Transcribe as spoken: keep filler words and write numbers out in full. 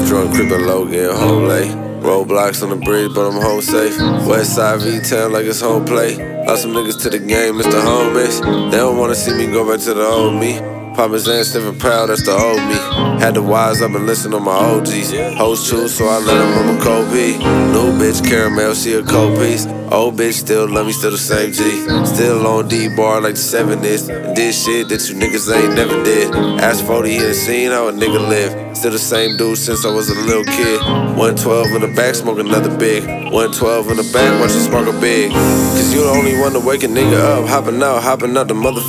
Half drunk, creeping low, getting whole late. Roadblocks on the bridge, but I'm home safe. West side V-Town like it's home plate. Lost some niggas to the game, Mister Homies. They don't wanna see me go back to the old me. Parmesan sniffing proud, that's the old me. Had to wise up and listen to my O Gs. Hoes choose, so I let them on my cold B. New bitch, caramel, she a cold piece. Old bitch still love me, still the same G. Still on D-bar like the seven is. And did shit that you niggas ain't never did. Ask forty, he done seen how a nigga live. Still the same dude since I was a little kid. one twelve in the back, smoke another big. one twelve in the back, watch you smoke a big. Cause you the only one to wake a nigga up. Hopping out, hopping out the motherfucker.